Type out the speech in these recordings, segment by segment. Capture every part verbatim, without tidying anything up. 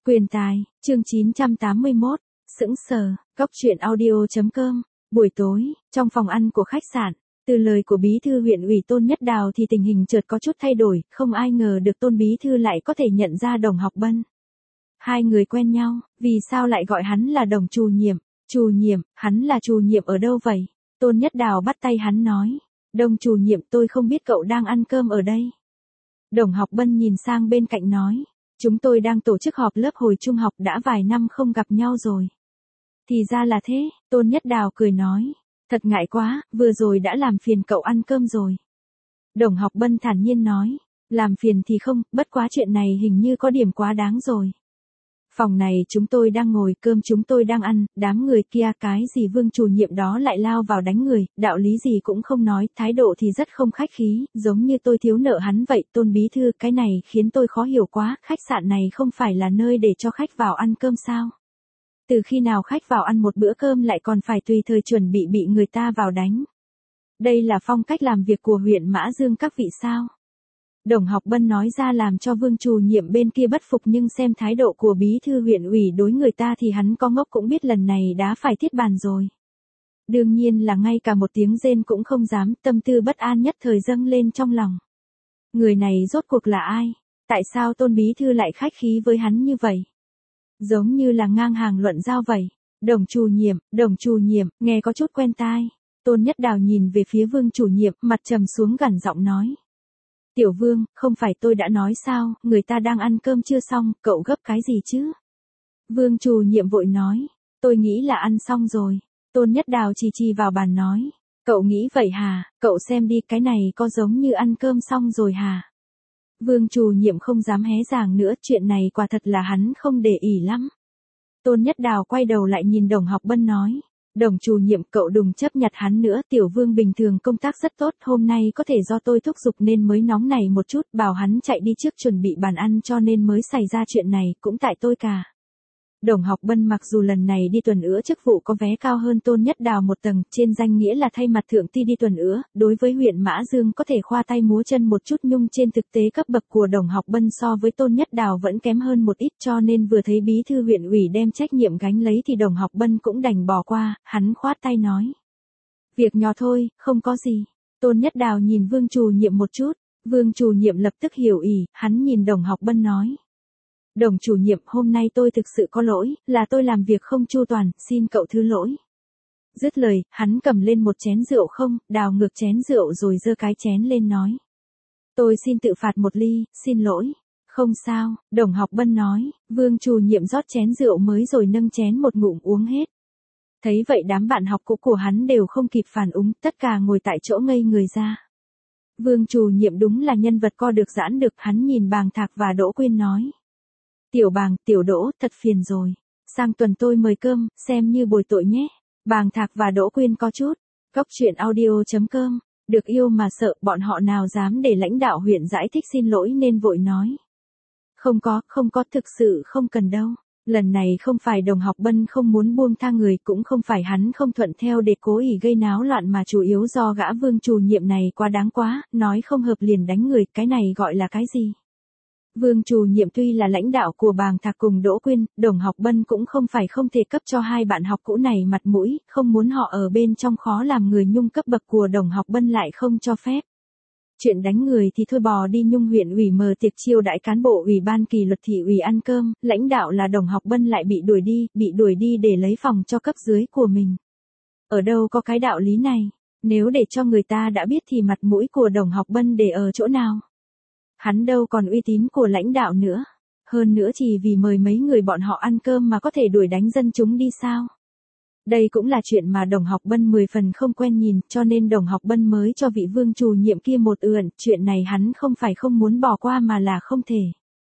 Quyền tài, chương chín trăm tám mươi mốt, sững sờ, cóc truyện audio chấm com, buổi tối, trong phòng ăn của khách sạn, từ lời của bí thư huyện ủy Tôn Nhất Đào thì tình hình chợt có chút thay đổi, không ai ngờ được Tôn bí thư lại có thể nhận ra Đồng Học Bân. Hai người quen nhau, vì sao lại gọi hắn là Đồng chủ nhiệm? Chủ nhiệm, hắn là chủ nhiệm ở đâu vậy? Tôn Nhất Đào bắt tay hắn nói, Đồng chủ nhiệm, tôi không biết cậu đang ăn cơm ở đây. Đồng Học Bân nhìn sang bên cạnh nói, chúng tôi đang tổ chức họp lớp hồi trung học, đã vài năm không gặp nhau rồi. Thì ra là thế, Tôn Nhất Đào cười nói, thật ngại quá, vừa rồi đã làm phiền cậu ăn cơm rồi. Đồng Học Bân thản nhiên nói, làm phiền thì không, bất quá chuyện này hình như có điểm quá đáng rồi. Phòng này chúng tôi đang ngồi, cơm chúng tôi đang ăn, đám người kia cái gì Vương chủ nhiệm đó lại lao vào đánh người, đạo lý gì cũng không nói, thái độ thì rất không khách khí, giống như tôi thiếu nợ hắn vậy. Tôn bí thư, cái này khiến tôi khó hiểu quá, khách sạn này không phải là nơi để cho khách vào ăn cơm sao? Từ khi nào khách vào ăn một bữa cơm lại còn phải tùy thời chuẩn bị bị người ta vào đánh? Đây là phong cách làm việc của huyện Mã Dương các vị sao? Đồng Học Bân nói ra làm cho Vương chủ nhiệm bên kia bất phục, nhưng xem thái độ của bí thư huyện ủy đối người ta thì hắn có ngốc cũng biết lần này đã phải thiết bàn rồi. Đương nhiên là ngay cả một tiếng rên cũng không dám, tâm tư bất an nhất thời dâng lên trong lòng. Người này rốt cuộc là ai? Tại sao Tôn bí thư lại khách khí với hắn như vậy? Giống như là ngang hàng luận giao vậy. Đồng chủ nhiệm, đồng chủ nhiệm, nghe có chút quen tai. Tôn Nhất Đào nhìn về phía Vương chủ nhiệm, mặt trầm xuống gằn giọng nói. Tiểu Vương, không phải tôi đã nói sao, người ta đang ăn cơm chưa xong, cậu gấp cái gì chứ? Vương chủ nhiệm vội nói, tôi nghĩ là ăn xong rồi. Tôn Nhất Đào chỉ chỉ vào bàn nói, cậu nghĩ vậy hả, cậu xem đi, cái này có giống như ăn cơm xong rồi hả? Vương chủ nhiệm không dám hé ràng nữa, chuyện này quả thật là hắn không để ý lắm. Tôn Nhất Đào quay đầu lại nhìn Đồng Học Bân nói, Đồng chủ nhiệm, cậu đừng chấp nhặt hắn nữa, Tiểu Vương bình thường công tác rất tốt, hôm nay có thể do tôi thúc giục nên mới nóng này một chút, bảo hắn chạy đi trước chuẩn bị bàn ăn cho nên mới xảy ra chuyện này, cũng tại tôi cả. Đồng Học Bân mặc dù lần này đi tuần ứa chức vụ có vé cao hơn Tôn Nhất Đào một tầng, trên danh nghĩa là thay mặt thượng ty đi tuần ứa, đối với huyện Mã Dương có thể khoa tay múa chân một chút, nhưng trên thực tế cấp bậc của Đồng Học Bân so với Tôn Nhất Đào vẫn kém hơn một ít, cho nên vừa thấy bí thư huyện ủy đem trách nhiệm gánh lấy thì Đồng Học Bân cũng đành bỏ qua, hắn khoát tay nói. Việc nhỏ thôi, không có gì. Tôn Nhất Đào nhìn Vương chủ nhiệm một chút, Vương chủ nhiệm lập tức hiểu ý, hắn nhìn Đồng Học Bân nói. Đồng chủ nhiệm, hôm nay tôi thực sự có lỗi, là tôi làm việc không chu toàn, xin cậu thứ lỗi. Dứt lời, hắn cầm lên một chén rượu không, đào ngược chén rượu rồi giơ cái chén lên nói. Tôi xin tự phạt một ly, xin lỗi. Không sao, Đồng Học Bân nói, Vương chủ nhiệm rót chén rượu mới rồi nâng chén một ngụm uống hết. Thấy vậy đám bạn học cũ của hắn đều không kịp phản ứng, tất cả ngồi tại chỗ ngây người ra. Vương chủ nhiệm đúng là nhân vật co được giãn được, hắn nhìn Bàng Thạc và Đỗ Quyên nói. Tiểu Bàng, Tiểu Đỗ, thật phiền rồi. Sang tuần tôi mời cơm, xem như bồi tội nhé. Bàng Thạc và Đỗ Quyên có chút. Cóc truyện audio chấm com. Được yêu mà sợ, bọn họ nào dám để lãnh đạo huyện giải thích xin lỗi nên vội nói. Không có, không có, thực sự không cần đâu. Lần này không phải Đồng Học Bân không muốn buông tha người, cũng không phải hắn không thuận theo để cố ý gây náo loạn, mà chủ yếu do gã Vương chủ nhiệm này quá đáng quá, nói không hợp liền đánh người, cái này gọi là cái gì? Vương chủ nhiệm tuy là lãnh đạo của Bàng Thạc cùng Đỗ Quyên, Đồng Học Bân cũng không phải không thể cấp cho hai bạn học cũ này mặt mũi, không muốn họ ở bên trong khó làm người, nhung cấp bậc của Đồng Học Bân lại không cho phép. Chuyện đánh người thì thôi bò đi, nhung huyện ủy mở tiệc chiêu đãi cán bộ ủy ban kỷ luật thị ủy ăn cơm, lãnh đạo là Đồng Học Bân lại bị đuổi đi, bị đuổi đi để lấy phòng cho cấp dưới của mình. Ở đâu có cái đạo lý này, nếu để cho người ta đã biết thì mặt mũi của Đồng Học Bân để ở chỗ nào? Hắn đâu còn uy tín của lãnh đạo nữa. Hơn nữa chỉ vì mời mấy người bọn họ ăn cơm mà có thể đuổi đánh dân chúng đi sao? Đây cũng là chuyện mà Đồng Học Bân mười phần không quen nhìn, cho nên Đồng Học Bân mới cho vị Vương chủ nhiệm kia một ườn, chuyện này hắn không phải không muốn bỏ qua mà là không thể.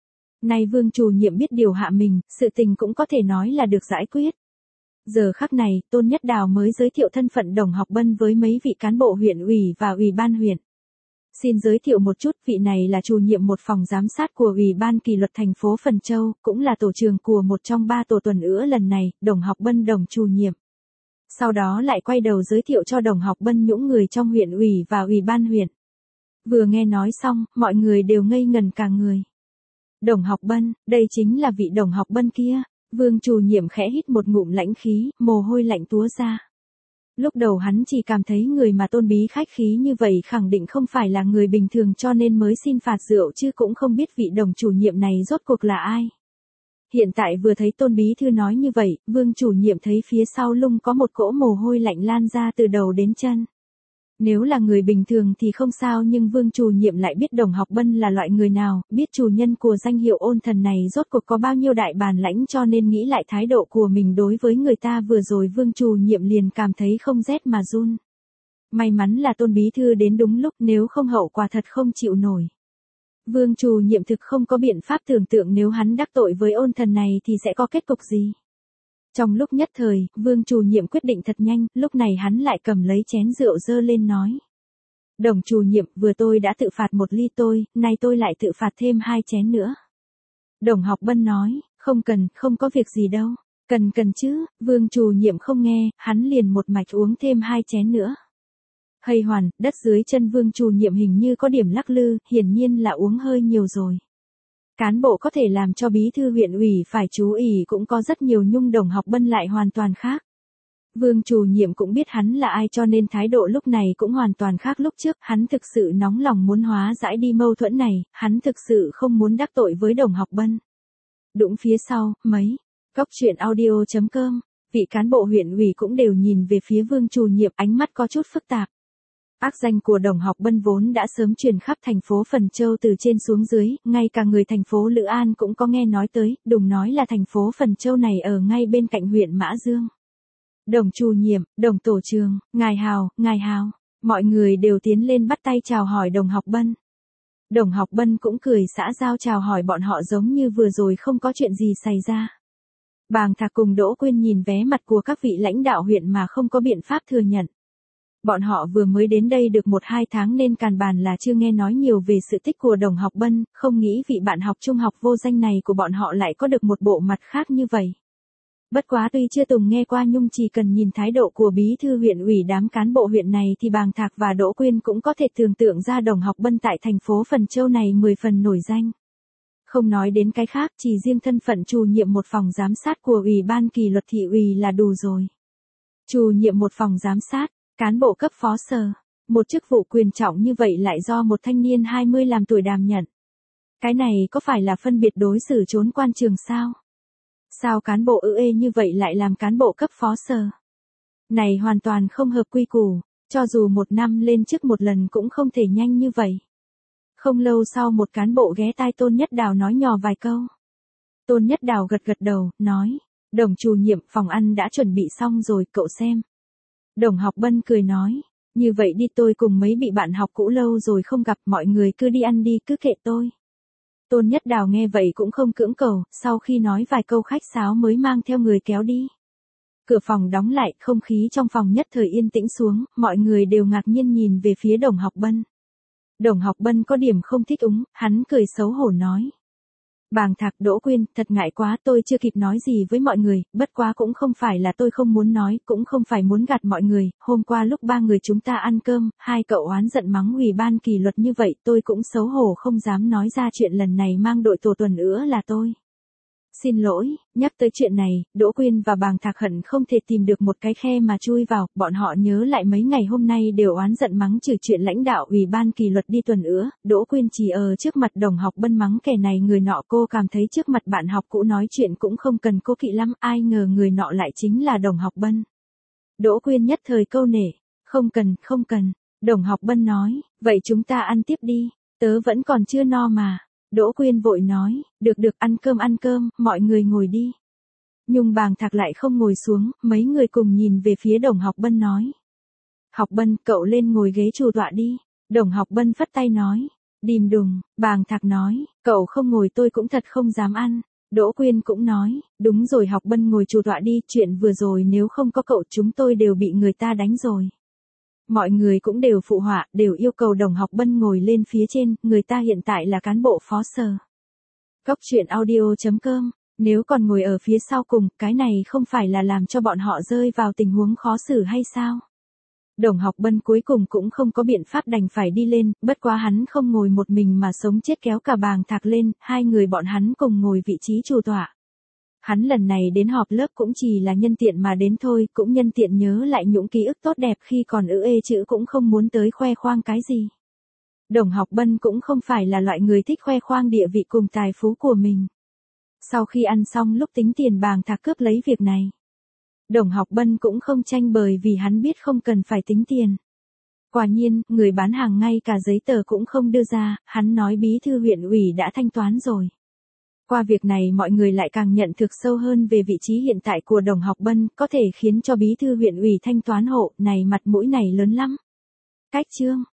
Nay Vương chủ nhiệm biết điều hạ mình, sự tình cũng có thể nói là được giải quyết. Giờ khắc này, Tôn Nhất Đào mới giới thiệu thân phận Đồng Học Bân với mấy vị cán bộ huyện ủy và ủy ban huyện. Xin giới thiệu một chút, vị này là chủ nhiệm một phòng giám sát của Ủy ban kỷ luật thành phố Phần Châu, cũng là tổ trưởng của một trong ba tổ tuần ứa lần này, Đồng Học Bân Đồng chủ nhiệm. Sau đó lại quay đầu giới thiệu cho Đồng Học Bân những người trong huyện ủy và ủy ban huyện. Vừa nghe nói xong, mọi người đều ngây ngẩn cả người. Đồng Học Bân, đây chính là vị Đồng Học Bân kia. Vương chủ nhiệm khẽ hít một ngụm lãnh khí, mồ hôi lạnh túa ra. Lúc đầu hắn chỉ cảm thấy người mà Tôn Bí khách khí như vậy khẳng định không phải là người bình thường cho nên mới xin phạt rượu chứ cũng không biết vị đồng chủ nhiệm này rốt cuộc là ai. Hiện tại vừa thấy Tôn Bí thư nói như vậy, Vương chủ nhiệm thấy phía sau lưng có một cỗ mồ hôi lạnh lan ra từ đầu đến chân. Nếu là người bình thường thì không sao nhưng Vương chủ nhiệm lại biết Đồng Học Bân là loại người nào, biết chủ nhân của danh hiệu ôn thần này rốt cuộc có bao nhiêu đại bản lãnh cho nên nghĩ lại thái độ của mình đối với người ta vừa rồi Vương chủ nhiệm liền cảm thấy không rét mà run. May mắn là Tôn Bí thư đến đúng lúc nếu không hậu quả thật không chịu nổi. Vương chủ nhiệm thực không có biện pháp tưởng tượng nếu hắn đắc tội với ôn thần này thì sẽ có kết cục gì. Trong lúc nhất thời, Vương chủ nhiệm quyết định thật nhanh, lúc này hắn lại cầm lấy chén rượu dơ lên nói. Đồng chủ nhiệm, vừa tôi đã tự phạt một ly tôi, nay tôi lại tự phạt thêm hai chén nữa. Đồng Học Bân nói, không cần, không có việc gì đâu, cần cần chứ, Vương chủ nhiệm không nghe, hắn liền một mạch uống thêm hai chén nữa. Hây hoàn, đất dưới chân Vương chủ nhiệm hình như có điểm lắc lư, hiển nhiên là uống hơi nhiều rồi. Cán bộ có thể làm cho bí thư huyện ủy phải chú ý cũng có rất nhiều nhưng Đồng Học Bân lại hoàn toàn khác. Vương chủ nhiệm cũng biết hắn là ai cho nên thái độ lúc này cũng hoàn toàn khác lúc trước, hắn thực sự nóng lòng muốn hóa giải đi mâu thuẫn này, hắn thực sự không muốn đắc tội với Đồng Học Bân. Đụng phía sau, mấy, Cóc truyện audio chấm com, vị cán bộ huyện ủy cũng đều nhìn về phía Vương chủ nhiệm ánh mắt có chút phức tạp. Ác danh của Đồng Học Bân vốn đã sớm truyền khắp thành phố Phần Châu từ trên xuống dưới, ngay cả người thành phố Lữ An cũng có nghe nói tới, đừng nói là thành phố Phần Châu này ở ngay bên cạnh huyện Mã Dương. Đồng chủ nhiệm, đồng tổ trường, ngài hào, ngài hào, mọi người đều tiến lên bắt tay chào hỏi Đồng Học Bân. Đồng Học Bân cũng cười xã giao chào hỏi bọn họ giống như vừa rồi không có chuyện gì xảy ra. Bàng Thạc cùng Đỗ Quyên nhìn vé mặt của các vị lãnh đạo huyện mà không có biện pháp thừa nhận. Bọn họ vừa mới đến đây được một hai tháng nên càn bàn là chưa nghe nói nhiều về sự tích của Đồng Học Bân, không nghĩ vị bạn học trung học vô danh này của bọn họ lại có được một bộ mặt khác như vậy. Bất quá tuy chưa từng nghe qua nhưng chỉ cần nhìn thái độ của bí thư huyện ủy đám cán bộ huyện này thì Bàng Thạc và Đỗ Quyên cũng có thể tưởng tượng ra Đồng Học Bân tại thành phố Phần Châu này mười phần nổi danh. Không nói đến cái khác, chỉ riêng thân phận chủ nhiệm một phòng giám sát của Ủy ban kỷ luật thị ủy là đủ rồi. Chủ nhiệm một phòng giám sát, cán bộ cấp phó sở, một chức vụ quyền trọng như vậy lại do một thanh niên hai mươi làm tuổi đảm nhận. Cái này có phải là phân biệt đối xử trốn quan trường sao? Sao cán bộ ư ê như vậy lại làm cán bộ cấp phó sở? Này hoàn toàn không hợp quy củ, cho dù một năm lên chức một lần cũng không thể nhanh như vậy. Không lâu sau một cán bộ ghé tai Tôn Nhất Đào nói nhỏ vài câu. Tôn Nhất Đào gật gật đầu, nói, đồng chủ nhiệm phòng ăn đã chuẩn bị xong rồi, cậu xem. Đồng Học Bân cười nói, như vậy đi tôi cùng mấy bị bạn học cũ lâu rồi không gặp mọi người cứ đi ăn đi cứ kệ tôi. Tôn Nhất Đào nghe vậy cũng không cưỡng cầu, sau khi nói vài câu khách sáo mới mang theo người kéo đi. Cửa phòng đóng lại, không khí trong phòng nhất thời yên tĩnh xuống, mọi người đều ngạc nhiên nhìn về phía Đồng Học Bân. Đồng Học Bân có điểm không thích ứng, hắn cười xấu hổ nói. Bàng Thạc, Đỗ Quyên, thật ngại quá tôi chưa kịp nói gì với mọi người, bất quá cũng không phải là tôi không muốn nói, cũng không phải muốn gạt mọi người, hôm qua lúc ba người chúng ta ăn cơm, hai cậu oán giận mắng ủy ban kỷ luật như vậy tôi cũng xấu hổ không dám nói ra chuyện lần này mang đội tổ tuần nữa là tôi. Xin lỗi, nhắc tới chuyện này, Đỗ Quyên và Bàng Thạc hận không thể tìm được một cái khe mà chui vào, bọn họ nhớ lại mấy ngày hôm nay đều oán giận mắng trừ chuyện lãnh đạo ủy ban kỷ luật đi tuần ứa, Đỗ Quyên chỉ ở trước mặt Đồng Học Bân mắng kẻ này người nọ cô cảm thấy trước mặt bạn học cũ nói chuyện cũng không cần cố kỵ lắm, ai ngờ người nọ lại chính là Đồng Học Bân. Đỗ Quyên nhất thời câu nể, không cần, không cần, Đồng Học Bân nói, vậy chúng ta ăn tiếp đi, tớ vẫn còn chưa no mà. Đỗ Quyên vội nói, được được ăn cơm ăn cơm, mọi người ngồi đi. Nhưng Bàng Thạc lại không ngồi xuống, mấy người cùng nhìn về phía Đồng Học Bân nói. Học Bân, cậu lên ngồi ghế chủ tọa đi. Đồng Học Bân phất tay nói, đìm đùng, Bàng Thạc nói, cậu không ngồi tôi cũng thật không dám ăn. Đỗ Quyên cũng nói, đúng rồi Học Bân ngồi chủ tọa đi, chuyện vừa rồi nếu không có cậu chúng tôi đều bị người ta đánh rồi. Mọi người cũng đều phụ họa, đều yêu cầu Đồng Học Bân ngồi lên phía trên, người ta hiện tại là cán bộ phó sở. Cóc truyện audio chấm com, nếu còn ngồi ở phía sau cùng, cái này không phải là làm cho bọn họ rơi vào tình huống khó xử hay sao? Đồng Học Bân cuối cùng cũng không có biện pháp đành phải đi lên, bất quá hắn không ngồi một mình mà sống chết kéo cả bàng thạc lên, hai người bọn hắn cùng ngồi vị trí chủ tọa. Hắn lần này đến họp lớp cũng chỉ là nhân tiện mà đến thôi, cũng nhân tiện nhớ lại những ký ức tốt đẹp khi còn ư ê chữ cũng không muốn tới khoe khoang cái gì. Đồng Học Bân cũng không phải là loại người thích khoe khoang địa vị cùng tài phú của mình. Sau khi ăn xong lúc tính tiền bàng thạc cướp lấy việc này. Đồng Học Bân cũng không tranh bởi vì hắn biết không cần phải tính tiền. Quả nhiên, người bán hàng ngay cả giấy tờ cũng không đưa ra, hắn nói bí thư huyện ủy đã thanh toán rồi. Qua việc này mọi người lại càng nhận thực sâu hơn về vị trí hiện tại của Đồng Học Bân, có thể khiến cho bí thư huyện ủy thanh toán hộ, này mặt mũi này lớn lắm. Cách chương